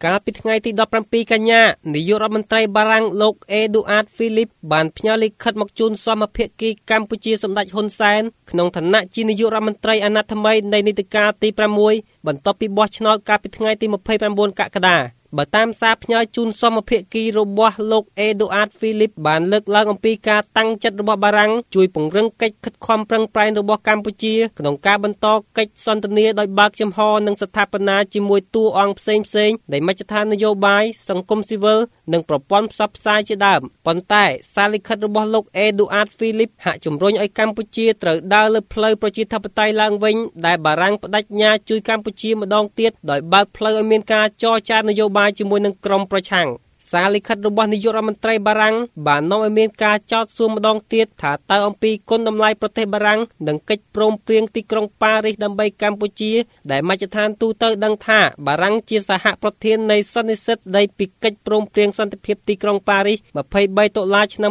កាលពីថ្ងៃទី17កញ្ញានាយករដ្ឋមន្ត្រីបារាំងលោកអេឌូអាតហ្វីលីបបានផ្ញើលិខិតមកជូនសមភាគីកម្ពុជាសម្ដេចហ៊ុនសែនក្នុងឋានៈជានាយករដ្ឋមន្ត្រីអាណត្តិថ្មីនៃនីតិកាលទី6បន្ទាប់ពីបោះឆ្នោតកាលពីថ្ងៃទី29កក្កដាបើតាមសារផ្ញើជូនសមភាគីរបស់លោកអេឌូអាតហ្វីលីបបានលើកឡើងអំពីការតាំងចិត្តរបស់បារាំងជួយពង្រឹងកិច្ចខិតខំប្រឹងប្រែងរបស់កម្ពុជាក្នុងការបន្តកិច្ចសន្ទនាដោយបើកចំហនិងស្ថាបនាជាមួយតួអង្គផ្សេងៗនៃមជ្ឈដ្ឋាននយោបាយសង្គមស៊ីវិលនិងប្រព័ន្ធផ្សព្វផ្សាយជាដើមប៉ុន្តែសារលិខិតរបស់លោកអេឌូអាតហ្វីលីបហាក់ជំរុញឲ្យកម្ពុជាត្រូវដើរលើផ្លូវប្រជាធិបតេយ្យឡើងវិញដែលបារាំងបដិញ្ញាជួយកម្ពុជាម្ដងទៀតដោយបើកផ្លូវឲ្យមានការចរចានយោបាយជាមួយនឹងក្រុមប្រឆាំងសារលិខិតរបស់នាយករដ្ឋមន្ត្រីបារាំងបាននាំឲ្យមានការចោទសួរម្ដងទៀតថាតើអំពីគុណតម្លៃប្រទេសបារាំងនិងកិច្ចព្រមព្រៀងទីក្រុងប៉ារីសដើម្បីកម្ពុជាដែលមជ្ឈដ្ឋានទូទៅដឹងថាបារាំងជាសហប្រធាននៃសន្និសីទស្ដីពីកិច្ចព្រមព្រៀងសន្តិភាពទីក្រុងប៉ារីស23តុលាឆ្នាំ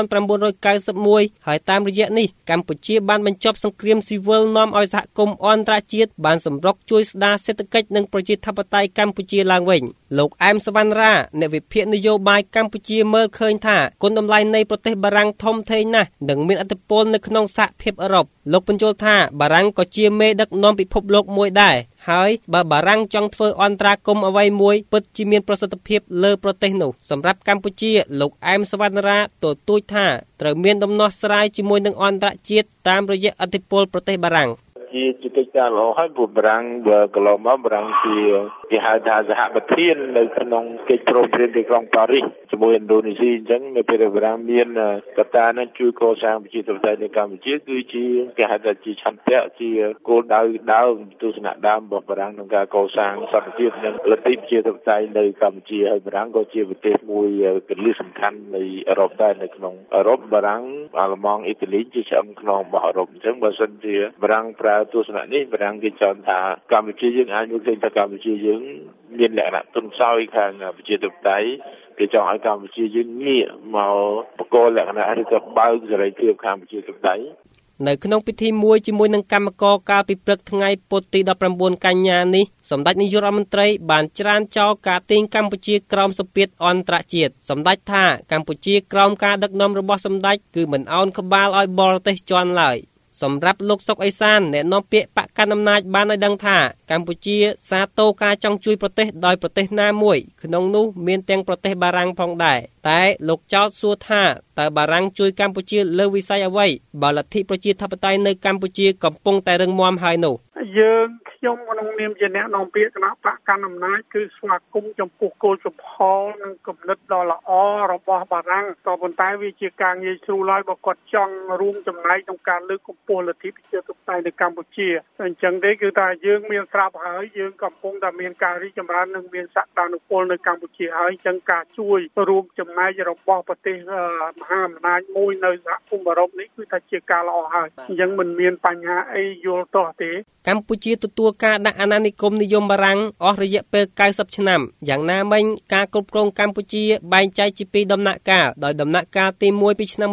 1991ហើយតាមរយៈនេះកម្ពុជាបានបញ្ចប់សង្គ្រាមស៊ីវិលនាំឲ្យសហគមន៍អន្តរជាតិបានសម្រុកជួយស្ដារសេដ្ឋកិច្ចនិងប្រជាធិបតេយ្យកម្ពុជាឡើងវិញលោកអែមសវណ្ណរាអ្នកវិភាគនយោបាយកម្ពុជាមើលឃើញថាគុណតម្លៃនៃប្រទេសបារាំងធំធេងណាស់និងមានឥទ្ធិពលនៅក្នុងសហភាពអឺរ៉ុបលោកបញ្យល់ថាបារាំងក៏ជាមេដឹកនាំពិភពលោកមួយដែរហើយបើបារាំងចង់ធ្វើអន្តរាគមន៍អ្វីមួយពិតជាមានប្រសិទ្ធភាពលើប្រទេសនោះសម្រាប់កម្ពុជាលោកអែមសវណ្ណរាទទូចថាត្រូវមានដំណោះស្រាយជាមួយនឹងអន្តរជាតិតាមរយៈឥទ្ធិពលប្រទេសបារាំងជាកិច្ចការល្អហើយព្រោះបារាំងបើកន្លងមកបារាំងជាគេហៅថាសហប្រធាននៅក្នុងកិច្ចព្រមព្រៀងទីក្រុងប៉ារីសជាមួយឥណ្ឌូនេស៊ីអញ្ចឹងនៅពេលបារាំងមានកត្តានឹងជួយកសាងប្រជាធិបតេយ្យនៅកម្ពុជាគឺជាគេហៅថាជាឆន្ទៈជាគោលដៅដើមទស្សនៈដើមរបស់បារាំងក្នុងការកសាងសន្តិភាពនិងលទ្ធិប្រជាធិបតេយ្យនៅកម្ពុជាហើយបារាំងក៏ជាប្រទេសមួយគន្លឹះសំខាន់នៃអឺរ៉ុបដែរនៅក្នុងអឺរ៉ុបបារាំងអាល្លឺម៉ង់អ៊ីតាលីជាឆ្អឹងខ្នងរបស់អឺរ៉ុបអញ្ចឹងបើសិនជាបារាំងប្រើទស្សនៈនេះបារាំងគេចង់ថាកម្ពុជាយើងអាចមើលឃើញថាកម្ពុជាយើងមានលក្ខណៈទន់ខ្សោយខាងប្រជាធិបតេយ្យគេចង់ឲ្យកម្ពុជាយើងងាកមកបកលលក្ខណៈឬក៏បើកសេរីភាពខាងប្រជាធិបតេយ្យនៅក្នុងពិធីមួយជាមួយនឹងគណៈកម្មការកាលពីព្រឹកថ្ងៃពុធទី19កញ្ញានេះសម្ដេចនាយករដ្ឋមន្ត្រីបានច្រានចោលការទាញកម្ពុជាក្រោមសម្ពាធអន្តរជាតិសម្ដេចថាកម្ពុជាក្រោមការដឹកនាំរបស់សម្ដេចគឺមិនអោនក្បាលឲ្យបរទេសជន់ឡើយសម្រាប់លោកសុកអេសានអ្នកនាំពាក្យបកកណ្ដាលអំណាចបានឲ្យដឹងថាកម្ពុជាសាទរការចង់ជួយប្រទេសដោយប្រទេសណាមួយក្នុងនោះមានទាំងប្រទេសបារាំងផងដែរតែលោកចោទសួរថាតើបារាំងជួយកម្ពុជាលើវិស័យអ្វីបើលទ្ធិប្រជាធិបតេយ្យនៅកម្ពុជាកំពុងតែរឹងមាំហើយនោះយើងខ្ញុំក្នុងនាមជាអ្នកនាំពាក្យគណៈបកកណ្ដាលអំណាចគឺស្វាគមន៍ចំពោះគោលជំហរនិងគំនិតដ៏ល្អរបស់បារាំងក៏ប៉ុន្តែវាជាការងាយស្រួលហើយបើគាត់ចង់រួមចំណែកក្នុងការលើកកម្ពស់លទ្ធិប្រជាធិបតេយ្យនៅកម្ពុជាអញ្ចឹងទេគឺថាយើងមានស្រាប់ហើយយើងកំពុងតែមានការរីកចម្រើននិងមានសក្តានុពលនៅកម្ពុជាហើយអញ្ចឹងការជួយរួមចំណែករបស់ប្រទេសមហាអំណាចមួយនៅសហគមន៍អឺរ៉ុបនេះគឺថាជាការល្អហើយអញ្ចឹងមិនមានបញ្ហាអីយល់ទាស់ទេកម្ពុជាទទួលការដាក់អាណានិគមនិយមបារាំងអស់រយៈពេល90ឆ្នាំយ៉ាងណាមិញការគ្រប់គ្រងកម្ពុជាបែងចែកជាពីរដំណាក់កាលដោយដំណាក់កាលទី1ពីឆ្នាំ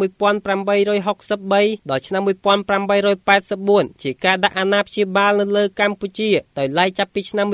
1863ដល់ឆ្នាំ1884ជាការដាក់អាណាព្យាបាលនៅលើកម្ពុជាដោយឡែកចាប់ពីឆ្នាំ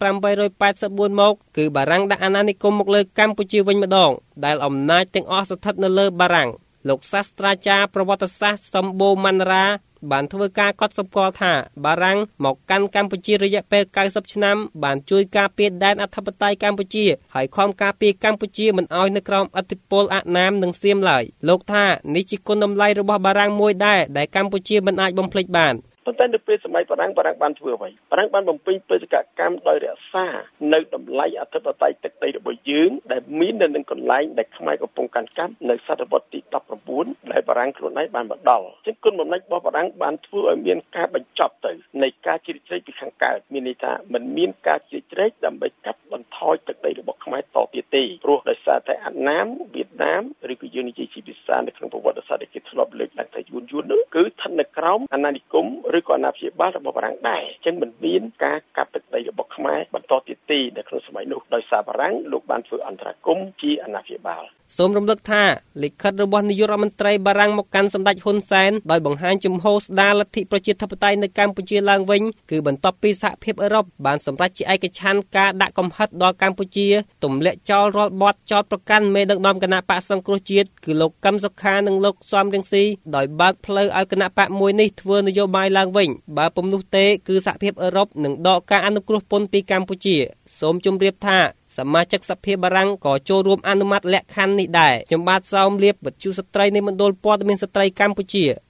1884មកគឺបារាំងដាក់អាណានិគមមកលើកម្ពុជាវិញម្ដងដែលអំណាចទាំងអស់ស្ថិតនៅលើបារាំងលោកសាស្ត្រាចារ្យប្រវត្តិសាស្ត្រសម្បូរមណ្ឌរាបានធ្វើការកត់សម្គាល់ថាបារាំងមកកាន់កម្ពុជារយៈពេល90ឆ្នាំបានជួយការពារដែនអធិបតេយ្យកម្ពុជាហើយខំការពារកម្ពុជាមិនឲ្យនៅក្រោមឥទ្ធិពលអណាមនិងសៀមឡើយលោកថានេះជាគុណតម្លៃរបស់បារាំងមួយដែរដែលកម្ពុជាមិនអាចបំភ្លេចបានប៉ុន្តែនៅពេលសម័យបារាំងបានធ្វើអ្វីបារាំងបានបំពេញបេសកកម្មដោយរក្សានៅតម្លៃអធិបតេយ្យទឹកដីរបស់យើងដែលមាននៅនឹងកន្លែងដែលខ្មែរកំពុងកាន់កាប់នៅសតវត្សទី19ដែលបារាំងខ្លួនឯងបានមកដល់ជាគុណបំណាច់របស់បារាំងបានធ្វើឲ្យមានការបញ្ចប់ទៅនៃការជ្រៀតជ្រែកពីខាងកើតមានន័យថាមិនមានការជ្រៀតជ្រែកដើម្បីកាត់បន្ថយទឹកដីរបស់ខ្មែរតទៀតទេព្រោះដោយសារតែអាណាមវៀតណាមឬក៏យើងនិយាយជាភាសានៅក្នុងប្រវត្តិសាស្ត្រដែលគេធ្លាប់លើកឡើងថាយួននោះគឺស្ថិតនៅក្រោមអាណានិគមឬក៏អាណាព្យាបាលរបស់បារាំងដែរអញ្ចឹងមិនមានការកាត់ទឹកដីដីរបស់ខ្មែរបន្តទៀតទេនៅក្នុងសម័យនោះដោយសារបារាំងលោកបានធ្វើអន្តរាគមន៍ជាអាណាព្យាបាលសូមរំលឹកថាលិខិតរបស់នាយករដ្ឋមន្ត្រីបារាំងមកកាន់សម្ដេចហ៊ុនសែនដោយបង្ហាញជំហរស្ដារលទ្ធិប្រជាធិបតេយ្យនៅកម្ពុជាឡើងវិញគឺបន្ទាប់ពីសហភាពអឺរ៉ុបបានសម្រេចជាឯកច្ឆន្ទការដាក់កំហិតដល់កម្ពុជាទម្លាក់ចោលរាល់បទចោទប្រកាន់មេដឹកនាំគណបក្សសង្គ្រោះជាតិគឺលោកកឹមសុខានិងលោកសំរងស៊ីដោយបើកផ្លូវឲ្យគណបក្សមួយនេះធ្វើនយោបាយឡើងវិញបើពុំនោះទេគឺសហភាពអឺរ៉ុបនឹងដកការអនុគ្រោះពន្ធពីកម្ពុជាសូមជម្រាបថាសមាជិកសភាបារាំងក៏ចូលរួមអនុម័តលក្ខខណ្ឌនេះដែរខ្ញុំបាទសោមលៀបវិទ្យុស្ត្រីនៃមណ្ឌលព័ត៌មានស្ត្រីកម្ពុជា